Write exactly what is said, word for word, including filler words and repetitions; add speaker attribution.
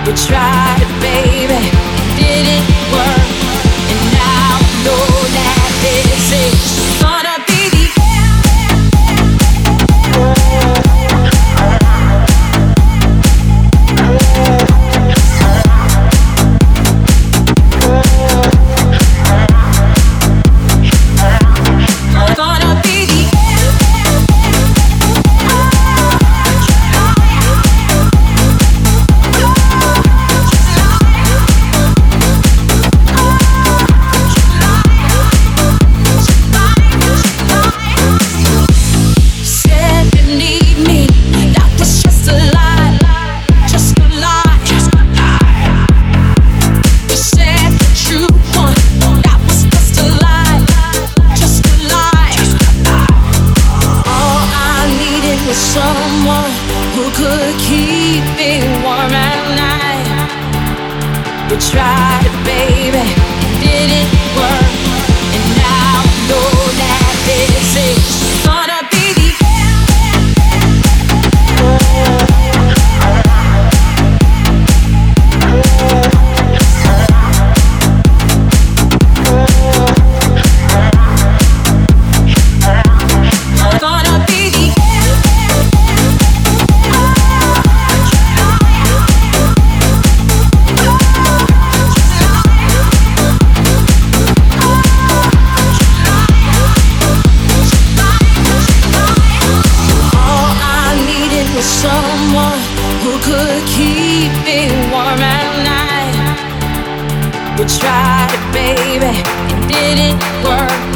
Speaker 1: tried it, baby, it didn't work. And now I know that this is gonna be the someone who could keep me warm at night. We tried it, baby, it didn't work. And now I know that this is gonna be the someone who could keep me warm at night. We tried it, baby, it didn't work.